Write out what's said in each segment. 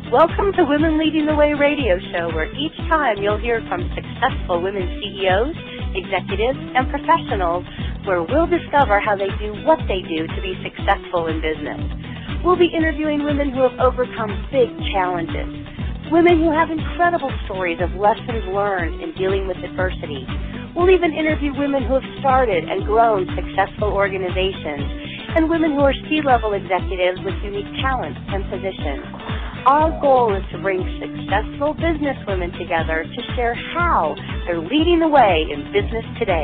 Welcome to Women Leading the Way radio show, where each time you'll hear from successful women CEOs, executives, and professionals, where we'll discover how they do what they do to be successful in business. We'll be interviewing women who have overcome big challenges, women who have incredible stories of lessons learned in dealing with adversity. We'll even interview women who have started and grown successful organizations, and women who are C-level executives with unique talents and positions. Our goal is to bring successful business women together to share how they're leading the way in business today.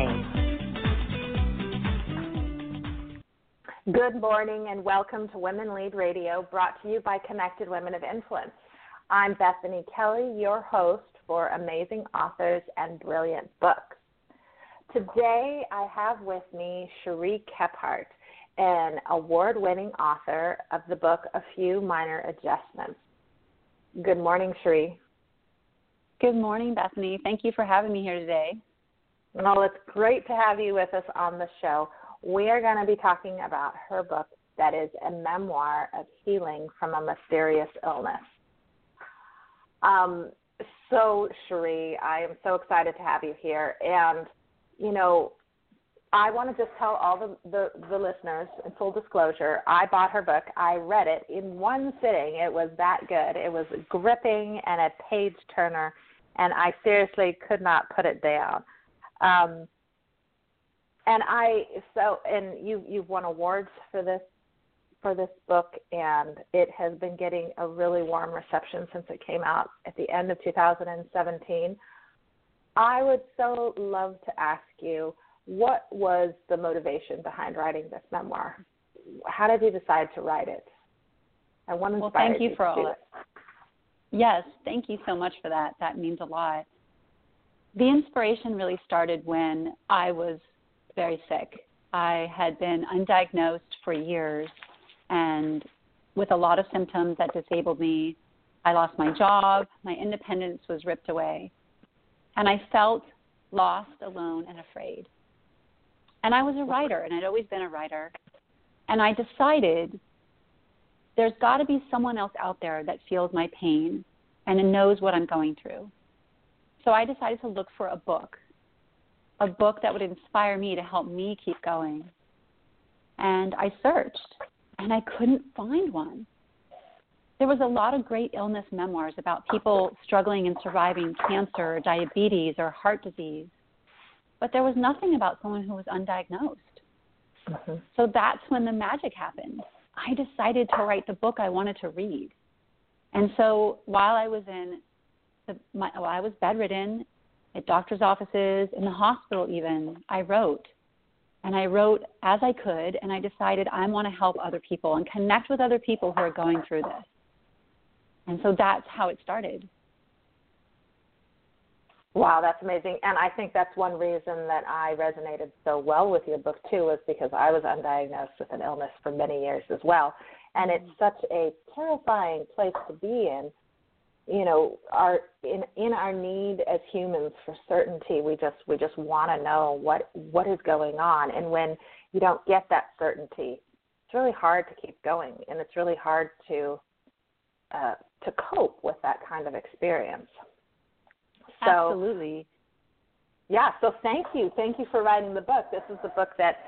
Good morning and welcome to Women Lead Radio, brought to you by Connected Women of Influence. I'm Bethany Kelly, your host for Amazing Authors and Brilliant Books. Today I have with me Cherie Kephart, an award-winning author of the book A Few Minor Adjustments. Good morning, Cherie. Good morning, Bethany. Thank you for having me here today. Well, it's great to have you with us on the show. We are going to be talking about her book that is a memoir of healing from a mysterious illness. So, Cherie, I am so excited to have you here. And, you know, I want to just tell all the listeners, in full disclosure, I bought her book. I read it in one sitting. It was that good. It was gripping and a page turner, and I seriously could not put it down. You've won awards for this book, and it has been getting a really warm reception since it came out at the end of 2017. I would so love to ask you, what was the motivation behind writing this memoir? How did you decide to write it? And what inspired you to do it? Yes, thank you so much for that. That means a lot. The inspiration really started when I was very sick. I had been undiagnosed for years, and with a lot of symptoms that disabled me. I lost my job, my independence was ripped away, and I felt lost, alone, and afraid. And I was a writer, and I'd always been a writer. And I decided there's got to be someone else out there that feels my pain and knows what I'm going through. So I decided to look for a book that would inspire me to help me keep going. And I searched, and I couldn't find one. There was a lot of great illness memoirs about people struggling and surviving cancer, or diabetes, or heart disease. But there was nothing about someone who was undiagnosed. Mm-hmm. So that's when the magic happened. I decided to write the book I wanted to read. And so while I was I was bedridden, at doctor's offices, in the hospital even, I wrote. And I wrote as I could, and I decided I want to help other people and connect with other people who are going through this. And so that's how it started. Wow, that's amazing. And I think that's one reason that I resonated so well with your book, too, is because I was undiagnosed with an illness for many years as well. And it's such a terrifying place to be in. You know, in our need as humans for certainty, we just want to know what is going on. And when you don't get that certainty, it's really hard to keep going, and it's really hard to cope with that kind of experience. So, absolutely. Yeah, so thank you. Thank you for writing the book. This is the book that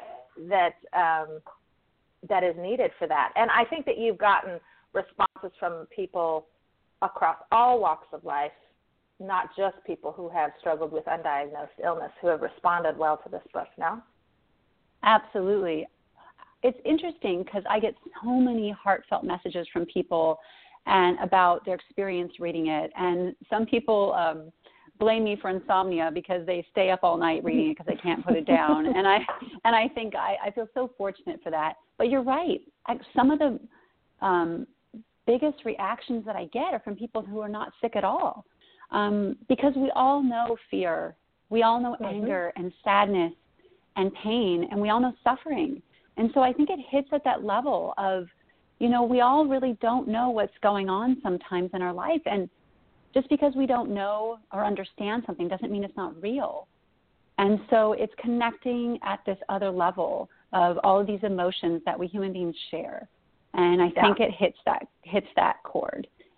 is needed for that. And I think that you've gotten responses from people across all walks of life, not just people who have struggled with undiagnosed illness, who have responded well to this book, no? Absolutely. It's interesting because I get so many heartfelt messages from people and about their experience reading it. And some people blame me for insomnia because they stay up all night reading it because they can't put it down. And I think I feel so fortunate for that. But you're right. Some of the biggest reactions that I get are from people who are not sick at all, because we all know fear. We all know anger and sadness and pain, and we all know suffering. And so I think it hits at that level of, you know, we all really don't know what's going on sometimes in our life. And just because we don't know or understand something doesn't mean it's not real. And so it's connecting at this other level of all of these emotions that we human beings share. And I think it hits that chord.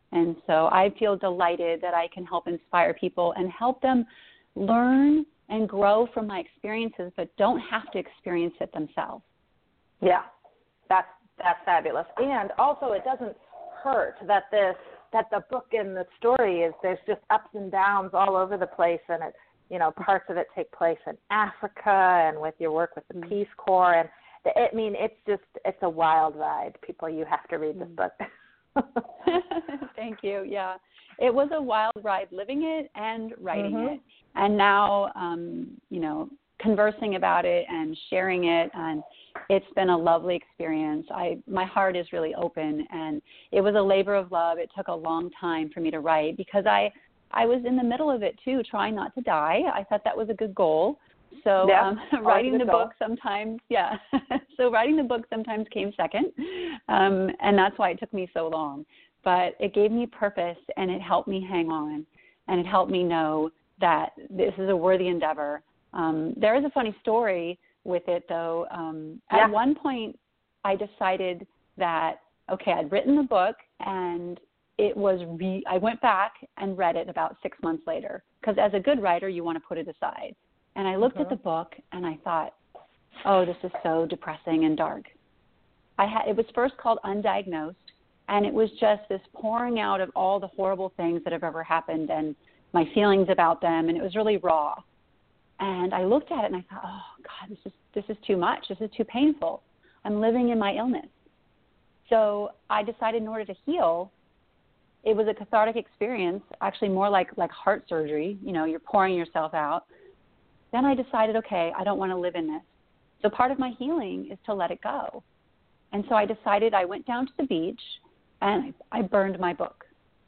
And so I feel delighted that I can help inspire people and help them learn and grow from my experiences, but don't have to experience it themselves. Yeah, that's fabulous. And also, it doesn't hurt that the book and the story is, there's just ups and downs all over the place, and it, you know, parts of it take place in Africa and with your work with the Peace Corps, and it's a wild ride. People, you have to read this book. Thank you. Yeah, it was a wild ride living it and writing it, and now conversing about it and sharing it, and it's been a lovely experience. My heart is really open, and it was a labor of love. It took a long time for me to write because I was in the middle of it too, trying not to die. I thought that was a good goal. So writing the book sometimes, so writing the book sometimes came second, and that's why it took me so long. But it gave me purpose, and it helped me hang on, and it helped me know that this is a worthy endeavor. There is a funny story with it, though. At one point, I decided that, okay, I'd written the book, and it was I went back and read it about 6 months later, because as a good writer, you want to put it aside. And I looked at the book, and I thought, oh, this is so depressing and dark. It was first called Undiagnosed, and it was just this pouring out of all the horrible things that have ever happened and my feelings about them, and it was really raw. And I looked at it, and I thought, oh, God, this is too much. This is too painful. I'm living in my illness. So I decided in order to heal, it was a cathartic experience, actually more like heart surgery. You know, you're pouring yourself out. Then I decided, okay, I don't want to live in this. So part of my healing is to let it go. And so I decided, I went down to the beach, and I burned my book.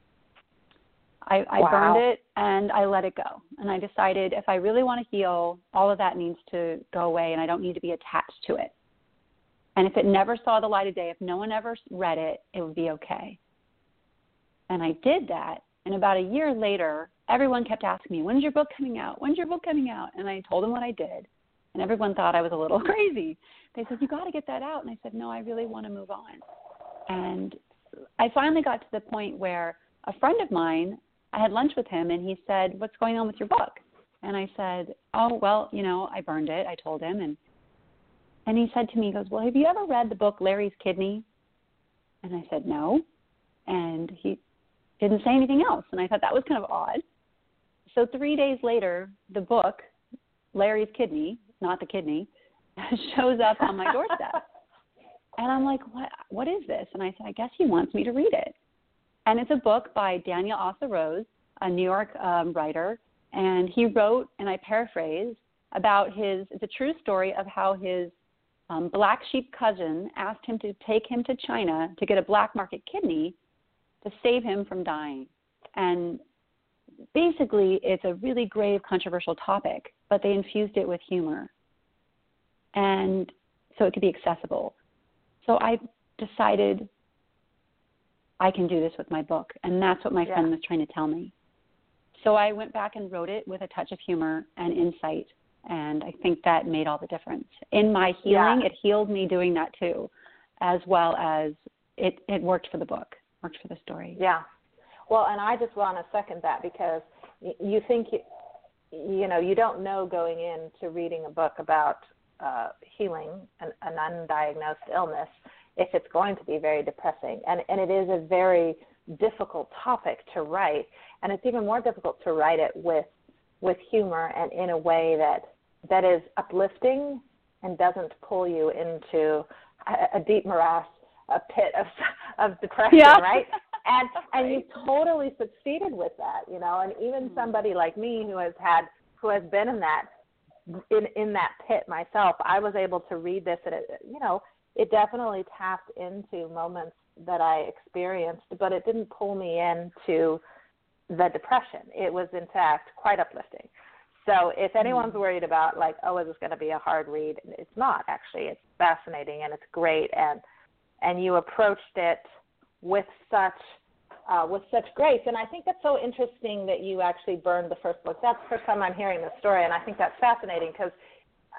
I burned it, and I let it go. And I decided, if I really want to heal, all of that needs to go away, and I don't need to be attached to it. And if it never saw the light of day, if no one ever read it, it would be okay. And I did that. And about a year later, everyone kept asking me, when's your book coming out? When's your book coming out? And I told them what I did. And everyone thought I was a little crazy. They said, you got to get that out. And I said, no, I really want to move on. And I finally got to the point where a friend of mine, I had lunch with him, and he said, what's going on with your book? And I said, oh, well, I burned it. I told him. And he said to me, he goes, well, have you ever read the book Larry's Kidney? And I said, no. And he didn't say anything else. And I thought that was kind of odd. So 3 days later, the book, Larry's Kidney, not the kidney, shows up on my doorstep. And I'm like, what is this? And I said, I guess he wants me to read it. And it's a book by Daniel Asa-Rose, a New York writer. And he wrote, and I paraphrase, about it's a true story of how his black sheep cousin asked him to take him to China to get a black market kidney to save him from dying. And basically, it's a really grave, controversial topic, but they infused it with humor. And so it could be accessible. So I decided I can do this with my book, and that's what my friend was trying to tell me. So I went back and wrote it with a touch of humor and insight, and I think that made all the difference. In my healing, it healed me doing that too, as well as it worked for the book, worked for the story. Yeah. Well, and I just want to second that, because you think, you don't know going into reading a book about healing an undiagnosed illness if it's going to be very depressing. And it is a very difficult topic to write, and it's even more difficult to write it with humor and in a way that is uplifting and doesn't pull you into a deep morass, a pit of depression, right? And you totally succeeded with that, and even somebody like me who has been in that pit myself, I was able to read this, and it definitely tapped into moments that I experienced, but it didn't pull me into the depression. It was, in fact, quite uplifting. So if anyone's worried about, is this going to be a hard read? It's not, actually. It's fascinating, and it's great, and you approached it with such grace. And I think that's so interesting that you actually burned the first book. That's the first time I'm hearing this story, and I think that's fascinating, because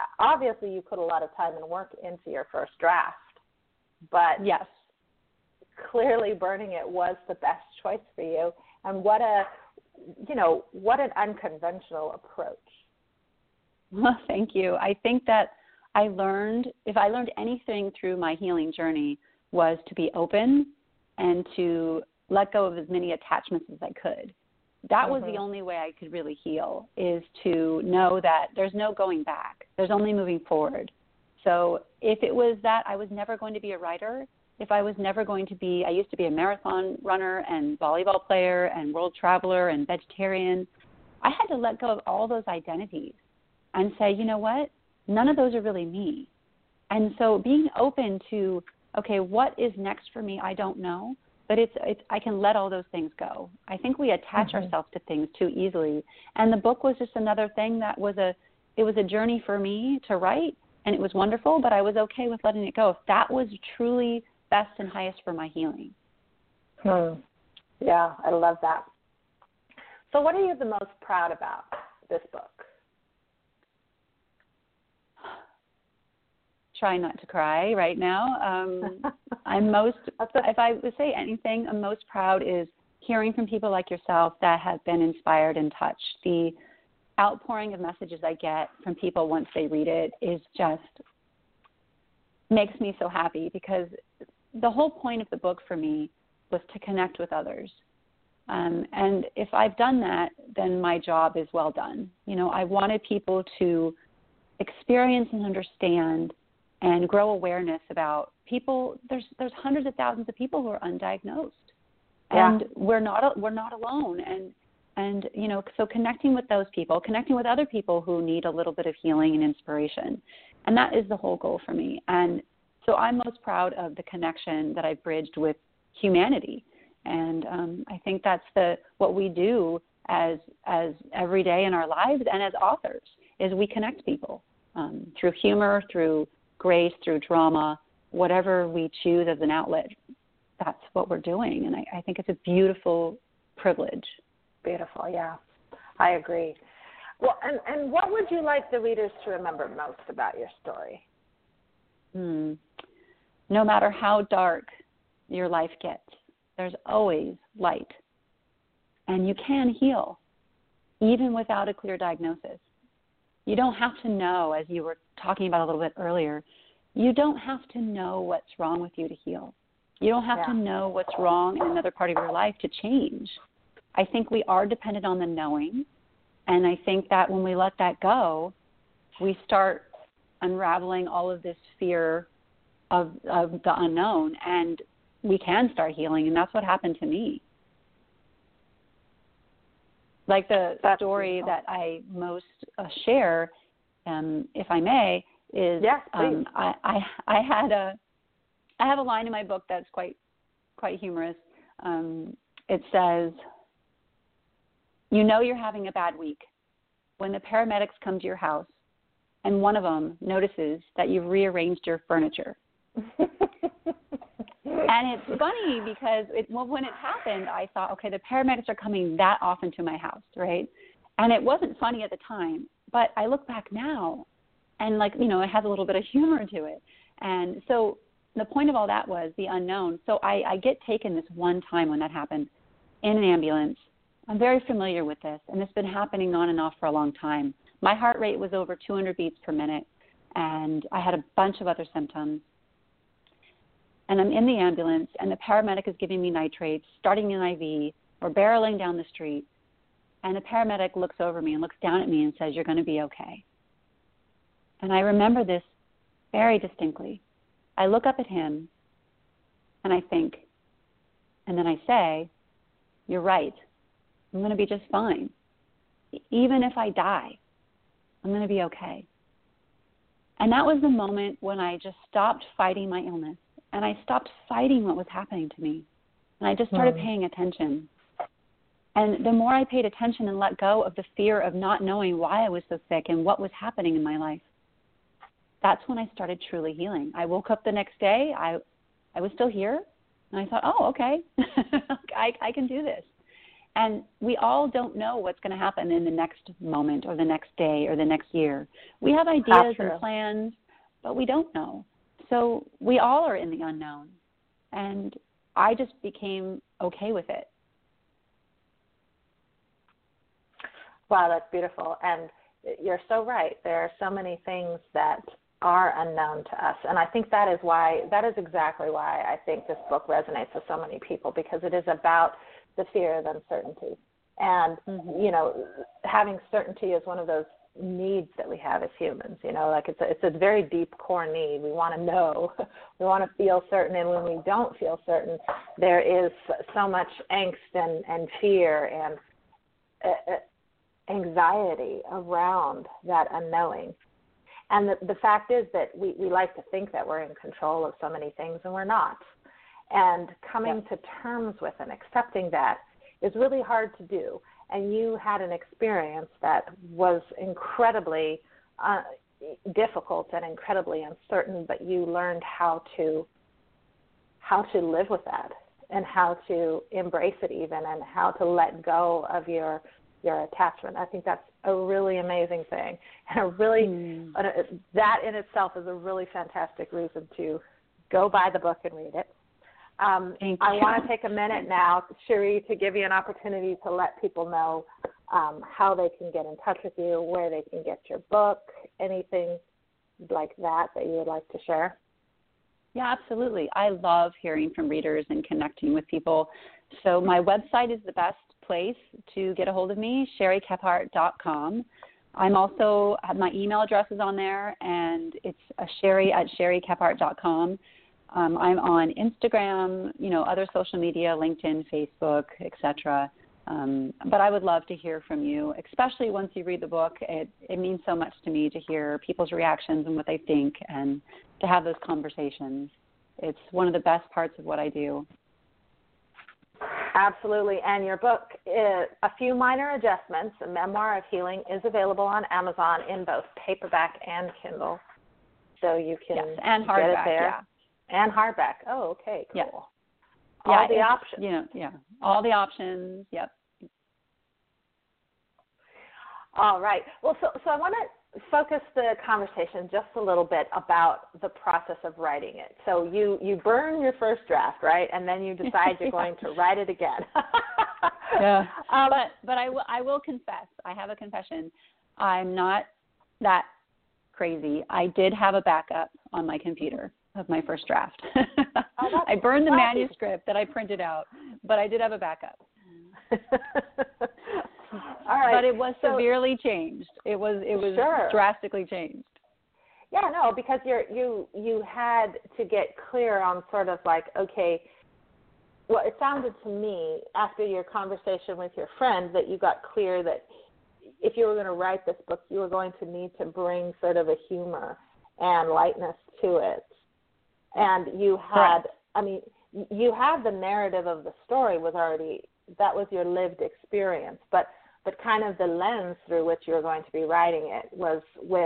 obviously you put a lot of time and work into your first draft. But yes, clearly burning it was the best choice for you. And what an unconventional approach. Well, thank you. I think that if I learned anything through my healing journey, was to be open and to let go of as many attachments as I could. That was the only way I could really heal, is to know that there's no going back. There's only moving forward. So if it was that I was never going to be a writer, if I was never going to be, I used to be a marathon runner and volleyball player and world traveler and vegetarian, I had to let go of all those identities and say, you know what? None of those are really me. And so being open to, okay, what is next for me? I don't know, but I can let all those things go. I think we attach ourselves to things too easily. And the book was just another thing that it was a journey for me to write, and it was wonderful, but I was okay with letting it go if that was truly best and highest for my healing. Yeah, I love that. So what are you the most proud about this book? Try not to cry right now. If I would say anything, I'm most proud is hearing from people like yourself that have been inspired and touched. The outpouring of messages I get from people once they read it is just makes me so happy, because the whole point of the book for me was to connect with others. And if I've done that, then my job is well done. I wanted people to experience and understand and grow awareness about people. There's hundreds of thousands of people who are undiagnosed, and we're not alone. And so connecting with those people, connecting with other people who need a little bit of healing and inspiration, and that is the whole goal for me. And so I'm most proud of the connection that I've bridged with humanity, and I think that's what we do as every day in our lives and as authors, is we connect people through humor, through grace, through drama, whatever we choose as an outlet. That's what we're doing, and I think it's a beautiful privilege. Beautiful, yeah. I agree. Well, and what would you like the readers to remember most about your story? No matter how dark your life gets, there's always light. And you can heal, even without a clear diagnosis. You don't have to know, as you were talking about a little bit earlier, you don't have to know what's wrong with you to heal. You don't have to know what's wrong in another part of your life to change. I think we are dependent on the knowing, and I think that when we let that go, we start unraveling all of this fear of the unknown, and we can start healing, and that's what happened to me. Like the story that I most share, if I may, is I have a line in my book that's quite humorous. It says, "You know you're having a bad week when the paramedics come to your house and one of them notices that you've rearranged your furniture." And it's funny because when it happened, I thought, okay, the paramedics are coming that often to my house, right? And it wasn't funny at the time, but I look back now and it has a little bit of humor to it. And so the point of all that was the unknown. So I get taken this one time when that happened in an ambulance. I'm very familiar with this, and it's been happening on and off for a long time. My heart rate was over 200 beats per minute, and I had a bunch of other symptoms. And I'm in the ambulance, and the paramedic is giving me nitrates, starting an IV. We're barreling down the street, and the paramedic looks over me and looks down at me and says, "You're going to be okay." And I remember this very distinctly. I look up at him, and I think, and then I say, "You're right. I'm going to be just fine. Even if I die, I'm going to be okay." And that was the moment when I just stopped fighting my illness, and I stopped fighting what was happening to me. And I just started paying attention. And the more I paid attention and let go of the fear of not knowing why I was so sick and what was happening in my life, that's when I started truly healing. I woke up the next day. I was still here. And I thought, oh, okay, I can do this. And we all don't know what's going to happen in the next moment or the next day or the next year. We have ideas and plans, but we don't know. So we all are in the unknown. And I just became okay with it. Wow, that's beautiful. And you're so right. There are so many things that are unknown to us. And I think that is exactly why I think this book resonates with so many people, because it is about the fear of uncertainty. And, you know, having certainty is one of those needs that we have as humans, you know, like it's a very deep core need. We want to know, we want to feel certain, and when we don't feel certain, there is so much angst and fear and anxiety around that unknowing. And the fact is that we like to think that we're in control of so many things, and we're not. And coming to terms with and accepting that is really hard to do. And you had an experience that was incredibly difficult and incredibly uncertain, but you learned how to live with that, and how to embrace it even, and how to let go of your attachment. I think that's a really amazing thing, and a really that in itself is a really fantastic reason to go buy the book and read it. I want to take a minute now, Cherie, to give you an opportunity to let people know how they can get in touch with you, where they can get your book, anything like that you would like to share. Yeah, absolutely. I love hearing from readers and connecting with people. So my website is the best place to get a hold of me, SherryKephart.com. I'm also, my email address is on there, and it's Sherry@SherryKephart.com. I'm on Instagram, you know, other social media, LinkedIn, Facebook, etc. But I would love to hear from you, especially once you read the book. It means so much to me to hear people's reactions and what they think, and to have those conversations. It's one of the best parts of what I do. Absolutely. And your book, A Few Minor Adjustments, A Memoir of Healing, is available on Amazon in both paperback and Kindle. So you can and hardback, get it there. Yeah. And hardback. Oh, okay, cool. Yeah. All the options. You know, yeah, all the options. Yep. All right. Well, so I want to focus the conversation just a little bit about the process of writing it. So you burn your first draft, right? And then you decide you're going to write it again. Yeah. But I will confess. I have a confession. I'm not that crazy. I did have a backup on my computer of my first draft. I burned the manuscript that I printed out, but I did have a backup. All right. But it was severely changed. It was drastically changed. Yeah, no, because you had to get clear on sort of like, okay, well, it sounded to me after your conversation with your friend that you got clear that if you were going to write this book, you were going to need to bring sort of a humor and lightness to it. And you had, I mean, you had the narrative of the story that was your lived experience, but kind of the lens through which you were going to be writing it was with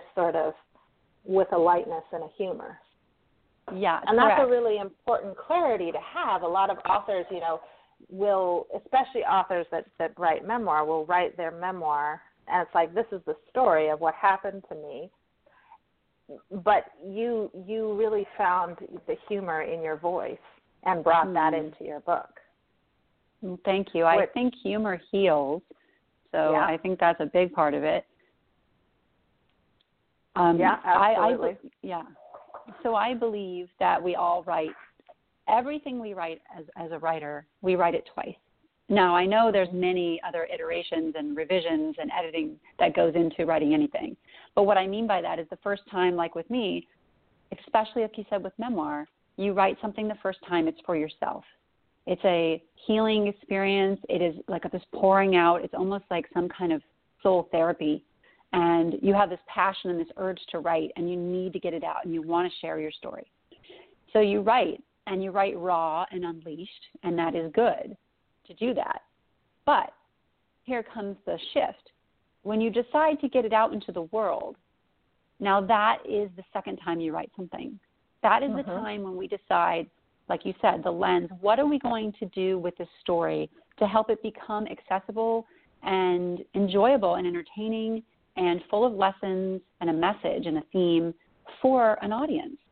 a lightness and a humor. Yeah, and that's a really important clarity to have. A lot of authors, you know, especially authors that write memoir, will write their memoir, and it's like, this is the story of what happened to me. But you really found the humor in your voice and brought that into your book. Thank you. I think humor heals, so I think that's a big part of it. Yeah, absolutely. So I believe that we all write. Everything we write as a writer, we write it twice. Now, I know there's many other iterations and revisions and editing that goes into writing anything. But what I mean by that is the first time, like with me, especially like you said with memoir, you write something the first time, it's for yourself. It's a healing experience. It is like this pouring out. It's almost like some kind of soul therapy. And you have this passion and this urge to write, and you need to get it out, and you want to share your story. So you write, and you write raw and unleashed, and that is good to do that. But here comes the shift. When you decide to get it out into the world, now that is the second time you write something. That is the time when we decide, like you said, the lens, what are we going to do with this story to help it become accessible and enjoyable and entertaining and full of lessons and a message and a theme for an audience.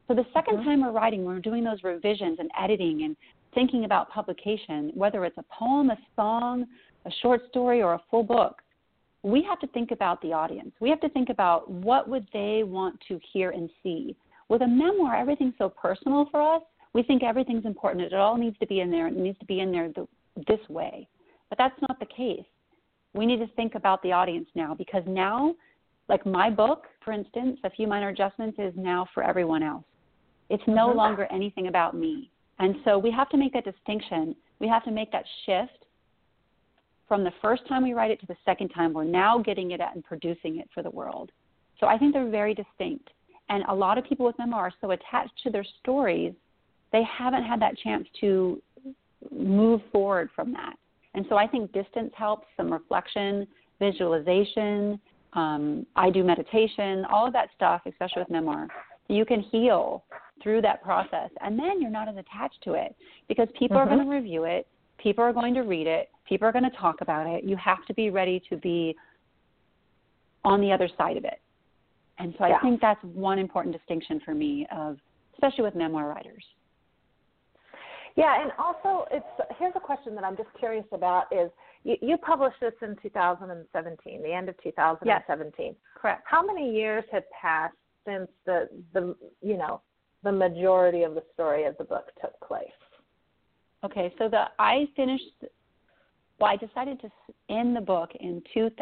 So the second time we're writing, we're doing those revisions and editing and thinking about publication, whether it's a poem, a song, a short story, or a full book, we have to think about the audience. We have to think about what would they want to hear and see. With a memoir, everything's so personal for us. We think everything's important. It all needs to be in there. It needs to be in there this way. But that's not the case. We need to think about the audience now, because now, like my book, for instance, A Few Minor Adjustments, is now for everyone else. It's no longer anything about me. And so we have to make that distinction. We have to make that shift from the first time we write it to the second time. We're now getting it at and producing it for the world. So I think they're very distinct. And a lot of people with memoir are so attached to their stories, they haven't had that chance to move forward from that. And so I think distance helps, some reflection, visualization. I do meditation, all of that stuff, especially with memoir. You can heal through that process, and then you're not as attached to it, because people are going to review it, people are going to read it, people are going to talk about it. You have to be ready to be on the other side of it. And so I think that's one important distinction for me, especially with memoir writers. Yeah, and also here's a question that I'm just curious about is you published this in 2017, the end of 2017. Yes, correct. How many years had passed since the majority of the story of the book took place? Okay, so I decided to end the book in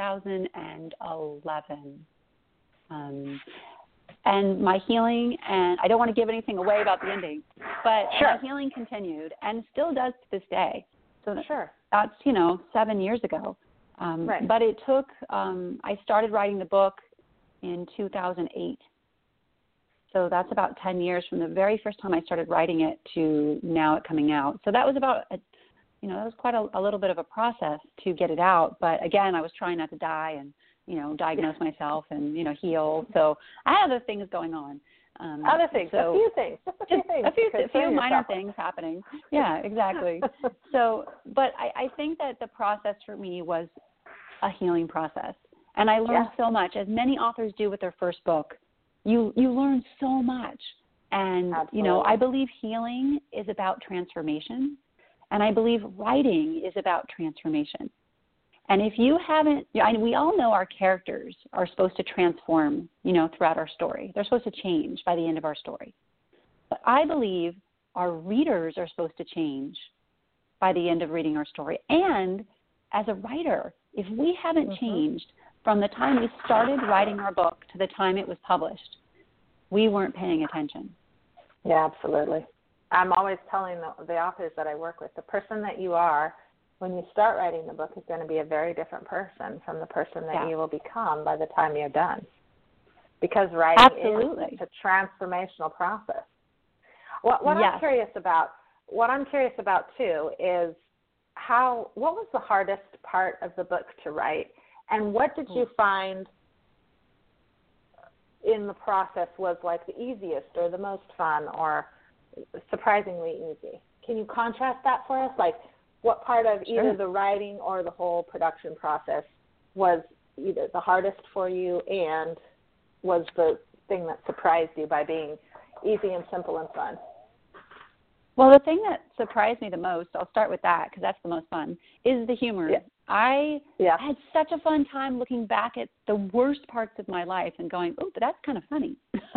2011. And my healing, and I don't want to give anything away about the ending, but my healing continued and still does to this day. So that's, 7 years ago. Right. But it took, I started writing the book in 2008. So that's about 10 years from the very first time I started writing it to now it coming out. So that was about, that was quite a little bit of a process to get it out. But again, I was trying not to die and, diagnose myself and, heal. So I had other things going on. Other things, a few things. A few minor things happening. Yeah, exactly. So, but I think that the process for me was a healing process. And I learned so much, as many authors do with their first book. You learn so much. And, I believe healing is about transformation. And I believe writing is about transformation. And if you haven't, we all know our characters are supposed to transform, throughout our story. They're supposed to change by the end of our story. But I believe our readers are supposed to change by the end of reading our story. And as a writer, if we haven't changed from the time we started writing our book to the time it was published, we weren't paying attention. Yeah, absolutely. I'm always telling the authors that I work with, the person that you are when you start writing the book is going to be a very different person from the person that you will become by the time you're done. Because writing is a transformational process. What I'm curious about too is what was the hardest part of the book to write, and what did you find in the process was like the easiest or the most fun or surprisingly easy? Can you contrast that for us? Like, what part of either the writing or the whole production process was either the hardest for you and was the thing that surprised you by being easy and simple and fun? Well, the thing that surprised me the most, I'll start with that because that's the most fun, is the humor. Yeah. I had such a fun time looking back at the worst parts of my life and going, oh, but that's kind of funny,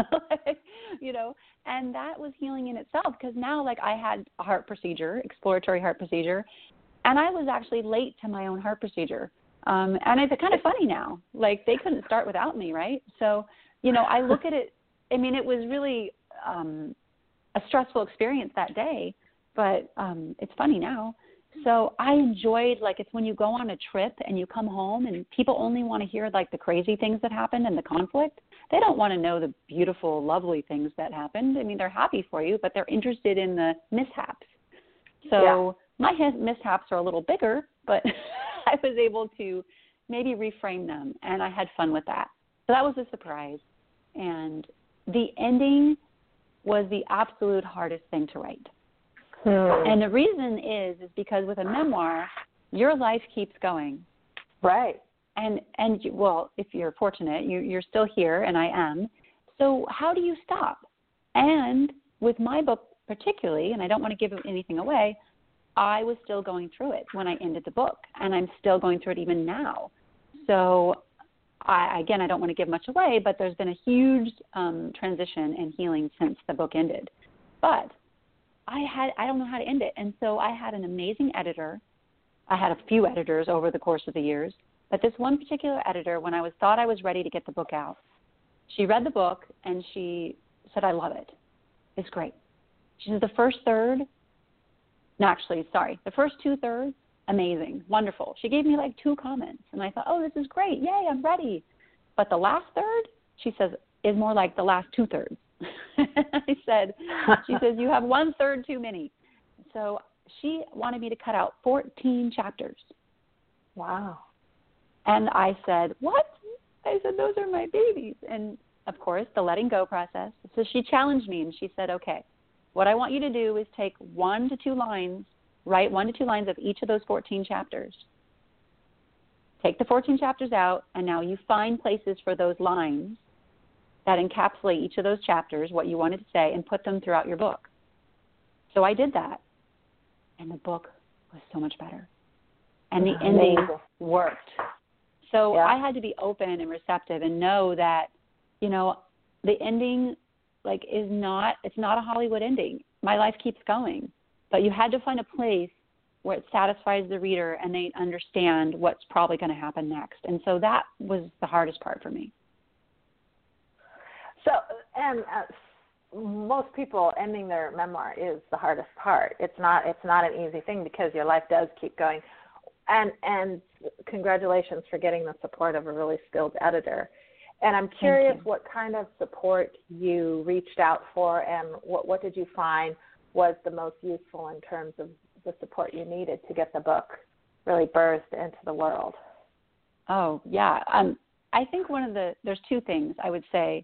and that was healing in itself because now, I had a heart procedure, exploratory heart procedure, and I was actually late to my own heart procedure. And it's kind of funny now. They couldn't start without me, right? So, I look at it, it was really a stressful experience that day, but it's funny now. So I enjoyed, it's when you go on a trip and you come home and people only want to hear, the crazy things that happened and the conflict. They don't want to know the beautiful, lovely things that happened. They're happy for you, but they're interested in the mishaps. So my mishaps are a little bigger, but I was able to maybe reframe them, and I had fun with that. So that was a surprise. And the ending was the absolute hardest thing to write. And the reason is because with a memoir, your life keeps going. Right. And if you're fortunate, you're still here, and I am. So how do you stop? And with my book particularly, and I don't want to give anything away, I was still going through it when I ended the book, and I'm still going through it even now. So, I don't want to give much away, but there's been a huge transition and healing since the book ended. But I don't know how to end it, and so I had an amazing editor. I had a few editors over the course of the years, but this one particular editor, when I thought I was ready to get the book out, she read the book, and she said, I love it. It's great. She said, the first 2/3, amazing, wonderful. She gave me like 2 comments, and I thought, oh, this is great. Yay, I'm ready. But the last third, she says, is more like the last 2/3. She says, you have 1/3 too many. So she wanted me to cut out 14 chapters. Wow. And I said, what? I said, those are my babies. And, of course, the letting go process. So she challenged me, and she said, okay, what I want you to do is take 1 to 2 lines, write 1 to 2 lines of each of those 14 chapters. Take the 14 chapters out, and now you find places for those lines that encapsulate each of those chapters, what you wanted to say, and put them throughout your book. So I did that, and the book was so much better. And the ending worked. So I had to be open and receptive and know that, the ending, it's not a Hollywood ending. My life keeps going. But you had to find a place where it satisfies the reader and they understand what's probably going to happen next. And so that was the hardest part for me. So, and most people ending their memoir is the hardest part. It's not an easy thing because your life does keep going. And congratulations for getting the support of a really skilled editor. And I'm curious what kind of support you reached out for, and what did you find was the most useful in terms of the support you needed to get the book really birthed into the world? Oh, yeah. I think there's 2 things I would say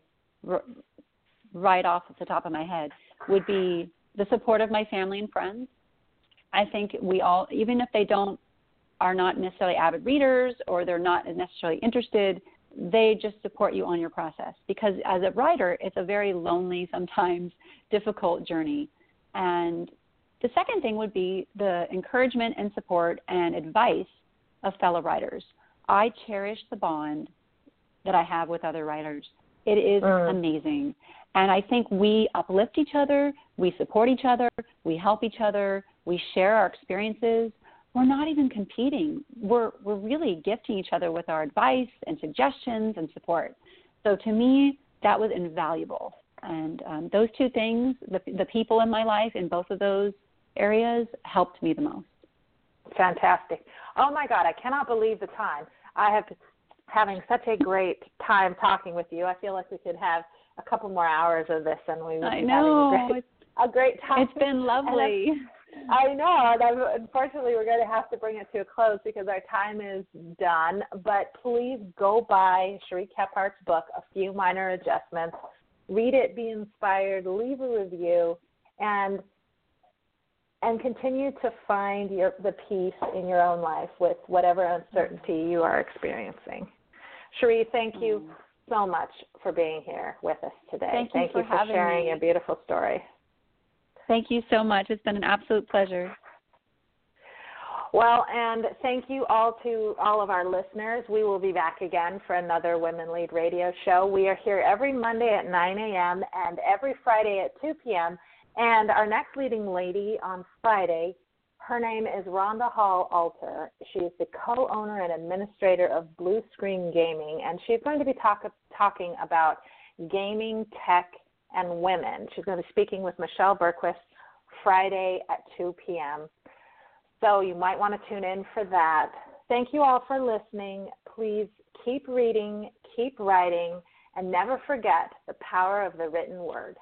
right off the top of my head would be the support of my family and friends. I think we all, even if they are not necessarily avid readers or they're not necessarily interested, they just support you on your process. Because as a writer, it's a very lonely, sometimes difficult journey. And the second thing would be the encouragement and support and advice of fellow writers. I cherish the bond that I have with other writers. It is amazing. And I think we uplift each other, we support each other, we help each other, we share our experiences. We're not even competing. We're really gifting each other with our advice and suggestions and support. So to me, that was invaluable. And those 2 things, the people in my life in both of those areas helped me the most. Fantastic. Oh, my God, I cannot believe the time. I have been having such a great time talking with you. I feel like we could have a couple more hours of this, and we would be having a great time. It's been lovely. I know. And unfortunately, we're going to have to bring it to a close because our time is done. But please go buy Cherie Kephardt's book, A Few Minor Adjustments. Read it, be inspired, leave a review, and continue to find the peace in your own life with whatever uncertainty you are experiencing. Cherie, thank you so much for being here with us today. Thank you for sharing your beautiful story. Thank you so much. It's been an absolute pleasure. Well, and thank you to all of our listeners. We will be back again for another Women Lead Radio show. We are here every Monday at 9 a.m. and every Friday at 2 p.m. And our next leading lady on Friday, her name is Rhonda Hall Alter. She is the co-owner and administrator of Blue Screen Gaming, and she's going to be talking about gaming, tech, and women. She's going to be speaking with Michelle Bergquist Friday at 2 p.m. So you might want to tune in for that. Thank you all for listening. Please keep reading, keep writing, and never forget the power of the written word.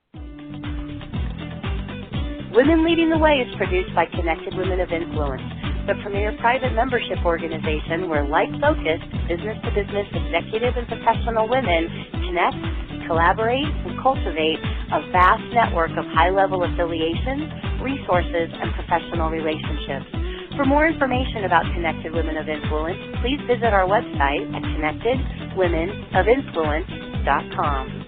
Women Leading the Way is produced by Connected Women of Influence, the premier private membership organization where like-focused, business-to-business executive and professional women connect, collaborate, and cultivate a vast network of high-level affiliations, resources, and professional relationships. For more information about Connected Women of Influence, please visit our website at connectedwomenofinfluence.com.